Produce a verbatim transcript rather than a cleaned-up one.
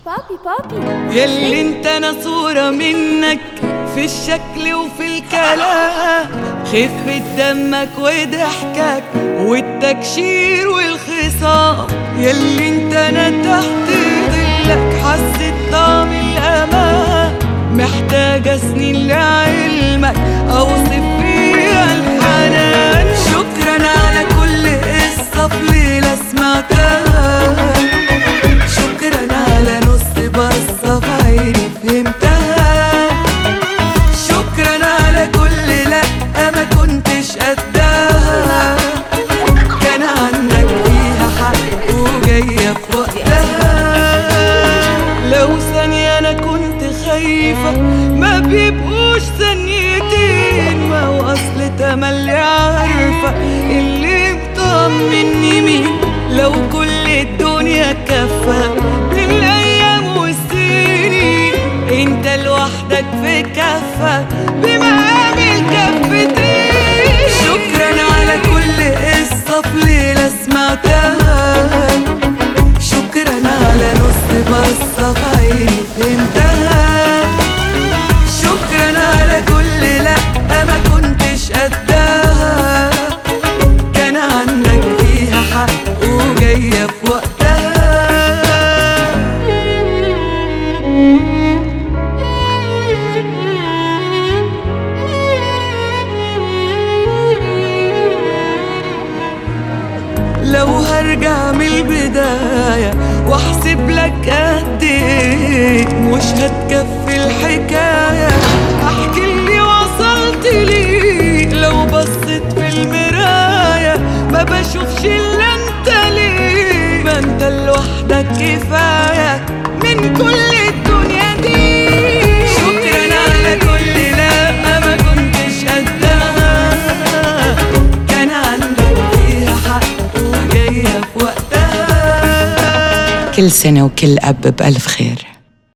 بابي بابي يلي انت انا صورة منك في الشكل وفي الكلام، خفة دمك وضحكك والتكشير والخصام. يلي انت انا تحت ظلك حسيت طعم الامان، محتاجة سنين لعلمك اوصف فيها الحنان. شكرا على كل قصة في ليلة سمعتها، شكرا على نص بصة في عيني فهمتها، شكرا على كل لأ ما كنتش قدها، كان عنك فيها حق وجاية في وقتها. لو ثانية أنا كنت خايفة ما بيبقوش ثانيتين، ما هو أصل تملي عارفة اللي مطمني مين. لو كل الدنيا كفة بالأيام والسنين، انت لوحدك في كفة بمقام الكفتين. شكرا على كل قصة في ليلة سمعتها، شكرا على نص بصة في عيني فهمتها، شكرا على كل لأ ما كنتش قدها، كان عندك فيها حق وجاية في وقتها. لو هرجع من البداية واحسب لك قد ايه، مش هتكفي الحكاية احكي اللي وصلت ليه. لو بصيت في المراية ما بشوفش الا انت، ليه ما انت لوحدك كفاية من كل الدنيا دي. شكرا على كل لا ما كنتش قدها، كان عندك فيها حق وجاية في وقتها. كل سنة وكل أب بألف خير.